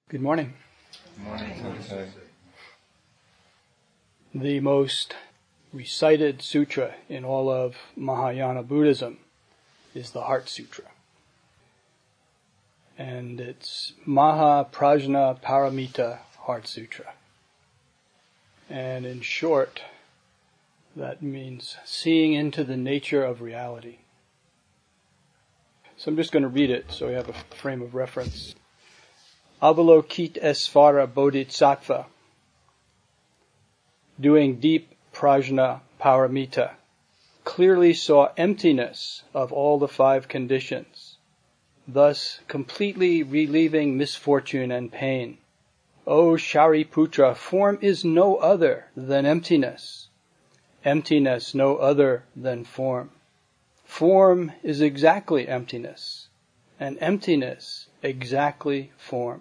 Good morning. Good morning. The most recited sutra in all of Mahayana Buddhism is the Heart Sutra. And it's Mahaprajna Paramita Heart Sutra. And in short, that means seeing into the nature of reality. So I'm just going to read it so we have a frame of reference. Avalokitesvara Bodhisattva, doing deep prajna paramita, clearly saw emptiness of all the five conditions, thus completely relieving misfortune and pain. O Shariputra, form is no other than emptiness. Emptiness no other than form. Form is exactly emptiness, and emptiness exactly form.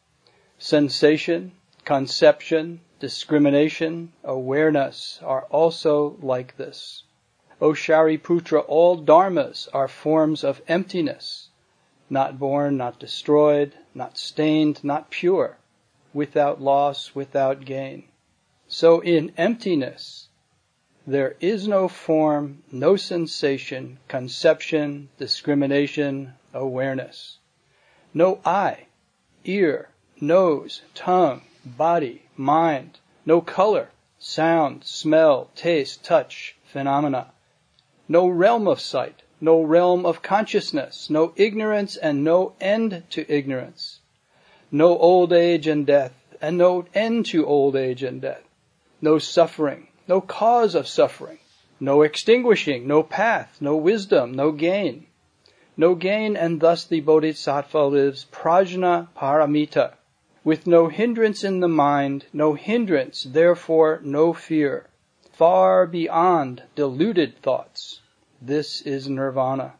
Sensation, conception, discrimination, awareness are also like this. O Shariputra, all dharmas are forms of emptiness, not born, not destroyed, not stained, not pure, without loss, without gain. So in emptiness, there is no form, no sensation, conception, discrimination, awareness. No eye, ear, nose, tongue, body, mind, no color, sound, smell, taste, touch, phenomena. No realm of sight, no realm of consciousness, no ignorance and no end to ignorance. No old age and death, and no end to old age and death. No suffering, no cause of suffering, no extinguishing, no path, no wisdom, no gain. No gain, and thus the Bodhisattva lives prajna paramita, with no hindrance in the mind, no hindrance, therefore no fear, far beyond deluded thoughts. This is nirvana.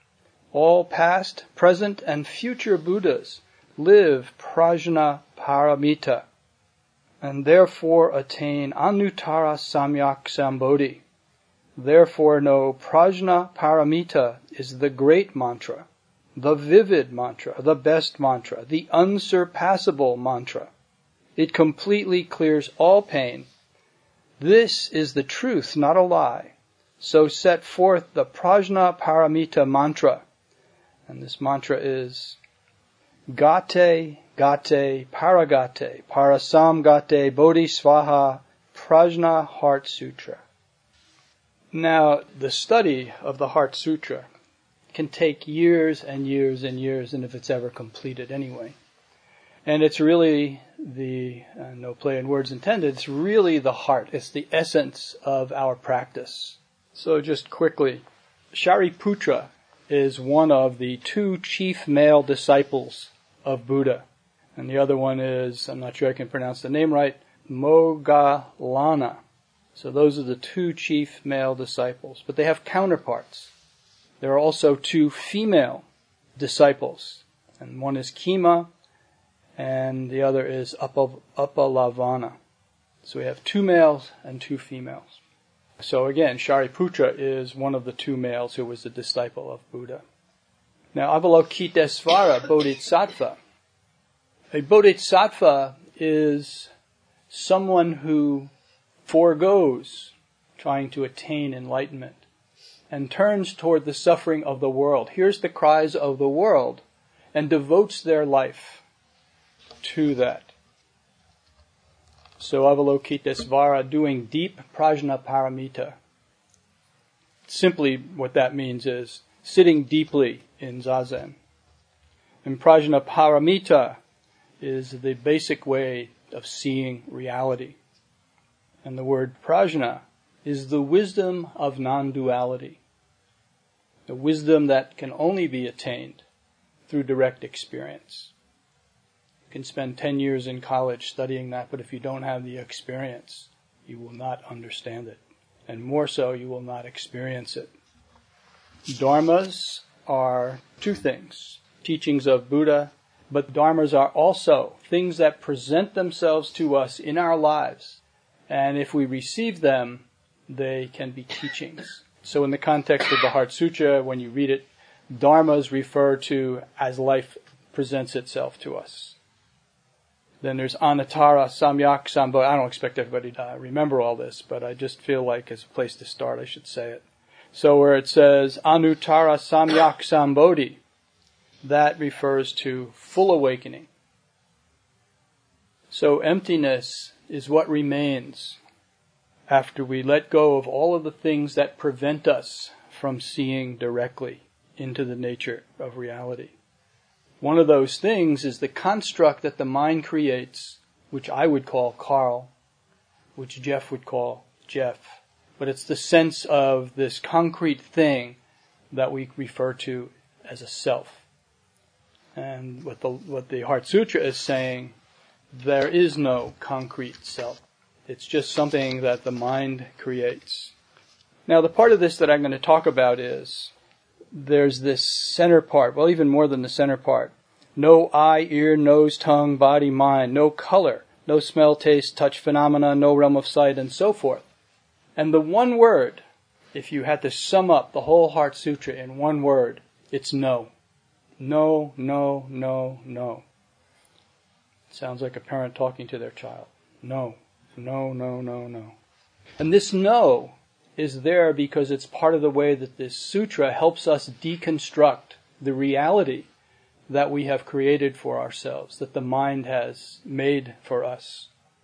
All past, present, and future Buddhas live prajna paramita, and therefore attain anuttara samyak sambodhi. Therefore know prajna paramita is the great mantra, the vivid mantra, the best mantra, the unsurpassable mantra. It completely clears all pain. This is the truth, not a lie. So set forth the prajna paramita mantra. And this mantra is Gate, Gate, Paragate, Parasam Gate, Bodhisvaha, Prajna Heart Sutra. Now, the study of the Heart Sutra can take years and years and years, and if it's ever completed anyway. And it's really no play in words intended, it's really the heart. It's the essence of our practice. So just quickly, Shariputra is one of the two chief male disciples of Buddha. And the other one is, I'm not sure I can pronounce the name right, Moggallana. So those are the two chief male disciples. But they have counterparts. There are also two female disciples. And one is Khema, and the other is Uppalavana. So we have two males and two females. So again, Shariputra is one of the two males who was a disciple of Buddha. Now, Avalokitesvara Bodhisattva. A Bodhisattva is someone who forgoes trying to attain enlightenment and turns toward the suffering of the world, hears the cries of the world, and devotes their life to that. So Avalokitesvara, doing deep prajna paramita. Simply what that means is sitting deeply in zazen. And prajna paramita is the basic way of seeing reality. And the word prajna is the wisdom of non-duality. The wisdom that can only be attained through direct experience. You can spend 10 years in college studying that, but if you don't have the experience, you will not understand it. And more so, you will not experience it. Dharmas are two things. Teachings of Buddha, but dharmas are also things that present themselves to us in our lives. And if we receive them, they can be teachings. So in the context of the Heart Sutra, when you read it, dharmas refer to as life presents itself to us. Then there's Anuttara Samyak Sambodhi. I don't expect everybody to remember all this, but I just feel like as a place to start, I should say it. So where it says Anuttara Samyak Sambodhi, that refers to full awakening. So emptiness is what remains after we let go of all of the things that prevent us from seeing directly into the nature of reality. One of those things is the construct that the mind creates, which I would call Carl, which Jeff would call Jeff. But it's the sense of this concrete thing that we refer to as a self. And what the Heart Sutra is saying, there is no concrete self. It's just something that the mind creates. Now the part of this that I'm going to talk about is, there's this center part, well even more than the center part. No eye, ear, nose, tongue, body, mind, no color, no smell, taste, touch phenomena, no realm of sight, and so forth. And the one word, if you had to sum up the whole Heart Sutra in one word, it's no. No, no, no, no. It sounds like a parent talking to their child. No, no, no, no, no. And this no is there because it's part of the way that this sutra helps us deconstruct the reality that we have created for ourselves, that the mind has made for us.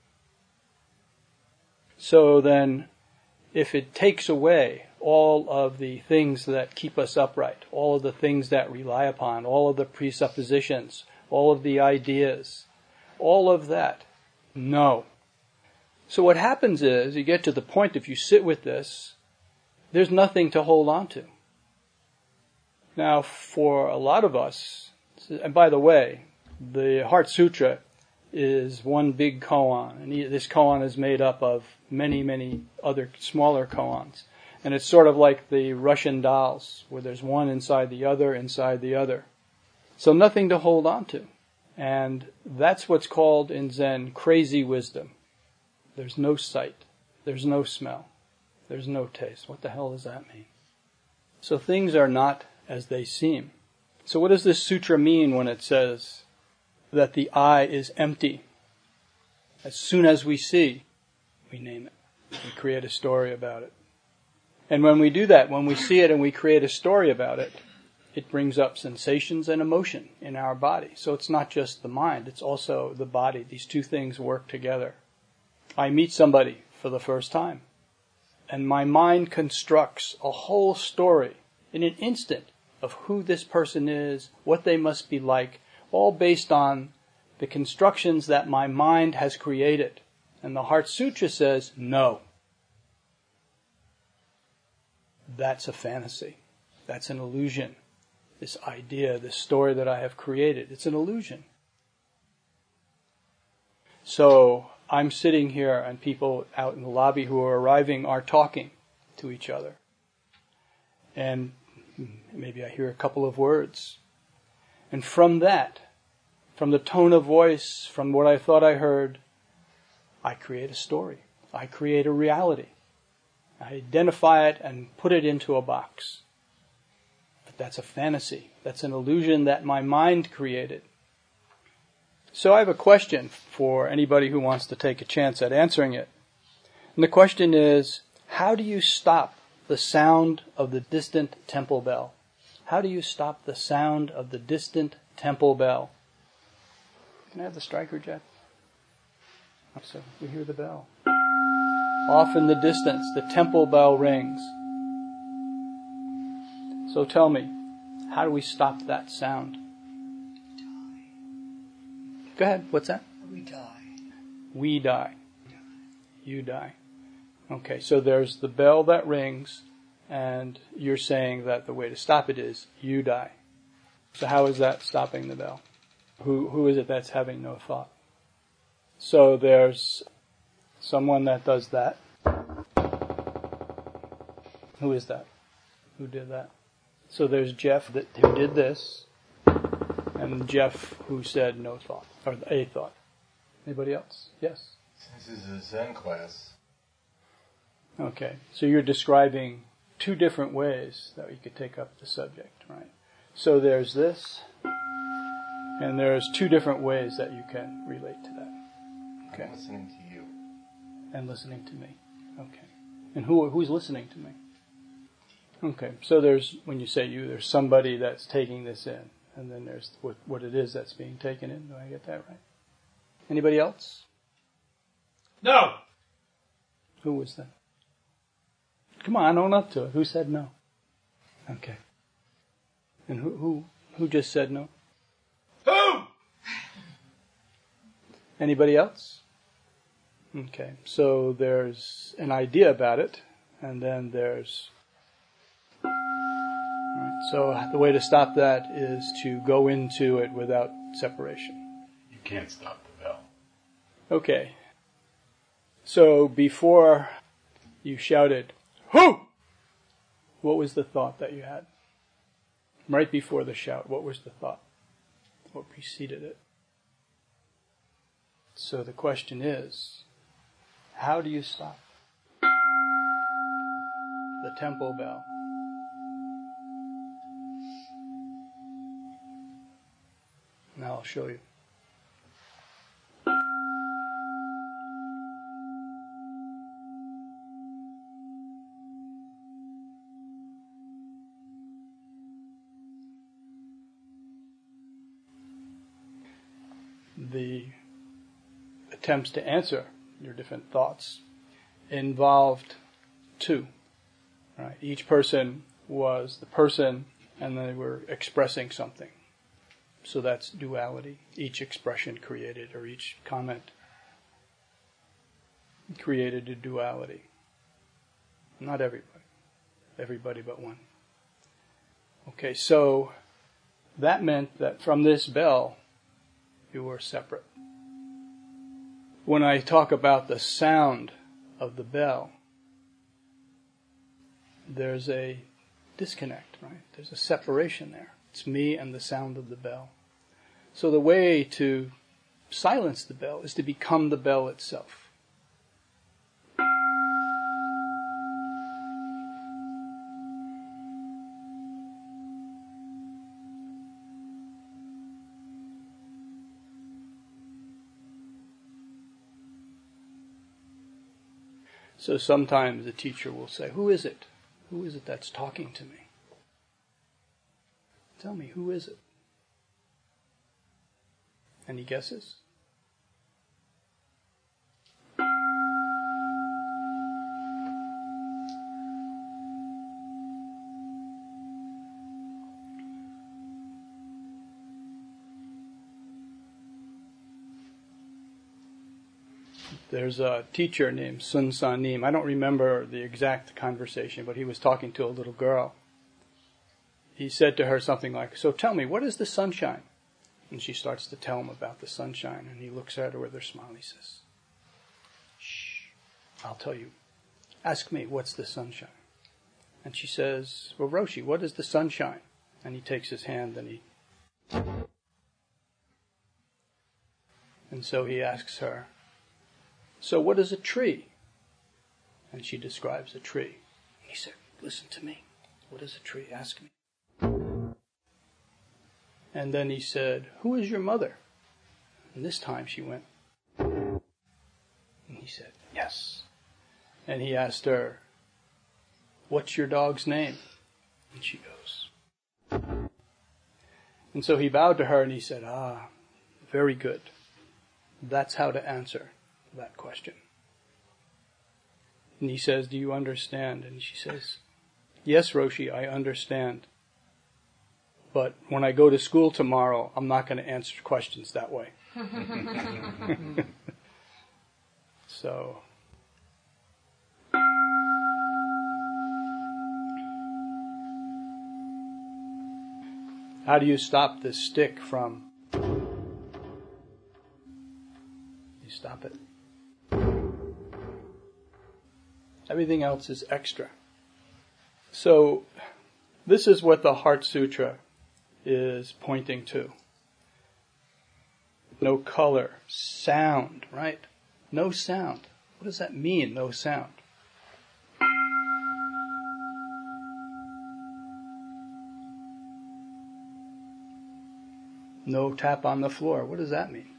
So then, if it takes away all of the things that keep us upright, all of the things that rely upon, all of the presuppositions, all of the ideas, all of that, no. So what happens is, you get to the point, if you sit with this, there's nothing to hold on to. Now, for a lot of us, and by the way, the Heart Sutra is one big koan, and this koan is made up of many, many other smaller koans. And it's sort of like the Russian dolls, where there's one inside the other, inside the other. So nothing to hold on to. And that's what's called in Zen crazy wisdom. There's no sight. There's no smell. There's no taste. What the hell does that mean? So things are not as they seem. So what does this sutra mean when it says that the I is empty? As soon as we see, we name it. We create a story about it. And when we do that, when we see it and we create a story about it, it brings up sensations and emotion in our body. So it's not just the mind, it's also the body. These two things work together. I meet somebody for the first time, and my mind constructs a whole story in an instant of who this person is, what they must be like, all based on the constructions that my mind has created. And the Heart Sutra says, no. That's a fantasy. That's an illusion. This idea, this story that I have created, it's an illusion. So I'm sitting here and people out in the lobby who are arriving are talking to each other. And maybe I hear a couple of words. And from that, from the tone of voice, from what I thought I heard, I create a story. I create a reality. I identify it and put it into a box. But that's a fantasy. That's an illusion that my mind created. So I have a question for anybody who wants to take a chance at answering it. And the question is, how do you stop the sound of the distant temple bell? How do you stop the sound of the distant temple bell? Can I have the striker, Jeff? So we hear the bell. Off in the distance, the temple bell rings. So tell me, how do we stop that sound? Go ahead, what's that? We die. We die. You die. Okay, so there's the bell that rings, and you're saying that the way to stop it is you die. So how is that stopping the bell? Who is it that's having no thought? So there's someone that does that. Who is that? Who did that? So there's Jeff who did this, and Jeff who said no thought, or a thought. Anybody else? Yes? This is a Zen class. Okay, so you're describing two different ways that we could take up the subject, right? So there's this, And there's two different ways that you can relate to that. Okay. I'm listening to you. And listening to me. Okay. And who's listening to me? Okay. So there's, when you say you, there's somebody that's taking this in. And then there's what it is that's being taken in. Do I get that right? Anybody else? No. Who was that? Come on, own up to it. Who said no? Okay. And who just said no? Who? Anybody else? Okay. So there's an idea about it, and then there's... Right. So the way to stop that is to go into it without separation. You can't stop the bell. Okay. So before you shouted, "Who?" what was the thought that you had? Right before the shout, what was the thought? What preceded it? So the question is, how do you stop the temple bell? Now I'll show you. The attempts to answer your different thoughts involved two. Right? Each person was the person, and they were expressing something. So that's duality. Each expression created, or each comment created a duality. Not everybody. Everybody but one. Okay, so that meant that from this bell, you were separate. When I talk about the sound of the bell, there's a disconnect, right? There's a separation there. It's me and the sound of the bell. So the way to silence the bell is to become the bell itself. So sometimes the teacher will say, "Who is it? Who is it that's talking to me? Tell me, who is it?" Any guesses? There's a teacher named Sun Sa Nim. I don't remember the exact conversation, but he was talking to a little girl. He said to her something like, "So tell me, what is the sunshine?" And she starts to tell him about the sunshine, and he looks at her with her smile. He says, "Shh, I'll tell you. Ask me, what's the sunshine?" And she says, "Well, Roshi, what is the sunshine?" And he takes his hand and so he asks her, "So what is a tree?" And she describes a tree. And he said, "Listen to me. What is a tree? Ask me." And then he said, "Who is your mother?" And this time she went. And he said, "Yes." And he asked her, "What's your dog's name?" And she goes. And so he bowed to her and he said, "Ah, very good. That's how to answer that question." And he says, "Do you understand?" And she says, "Yes, Roshi, I understand. But when I go to school tomorrow, I'm not going to answer questions that way." So, how do you stop this stick from... You stop it. Everything else is extra. So, this is what the Heart Sutra is pointing to. No color, sound, right? No sound. What does that mean, no sound? No tap on the floor. What does that mean?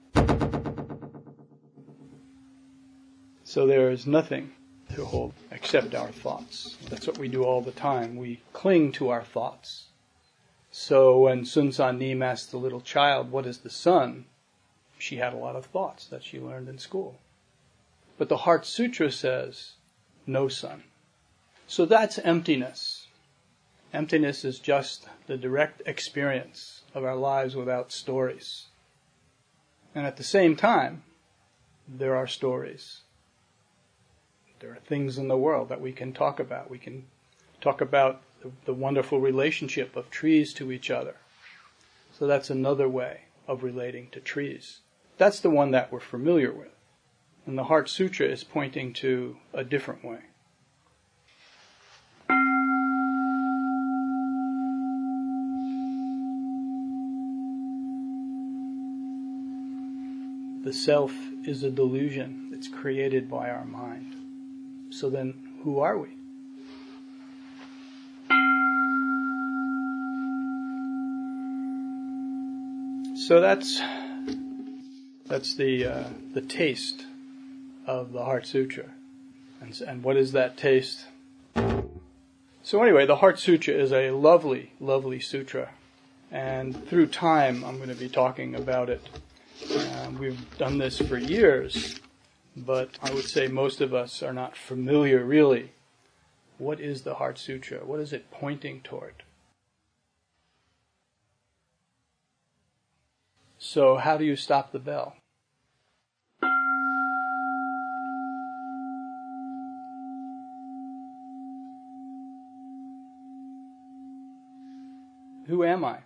So there is nothing to hold except our thoughts. That's what we do all the time. We cling to our thoughts. So when Sun San Nim asked the little child, what is the sun? She had a lot of thoughts that she learned in school. But the Heart Sutra says, no sun. So that's emptiness. Emptiness is just the direct experience of our lives without stories. And at the same time, there are stories. There are things in the world that we can talk about. We can talk about the wonderful relationship of trees to each other. So that's another way of relating to trees. That's the one that we're familiar with. And the Heart Sutra is pointing to a different way. The self is a delusion. It's created by our mind. So then, who are we? So that's the taste of the Heart Sutra. And what is that taste? So anyway, the Heart Sutra is a lovely, lovely sutra. And through time, I'm going to be talking about it. We've done this for years, but I would say most of us are not familiar really. What is the Heart Sutra? What is it pointing toward? So how do you stop the bell? Who am I?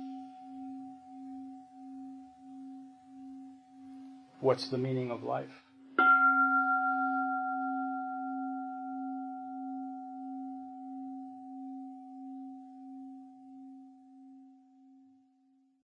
What's the meaning of life?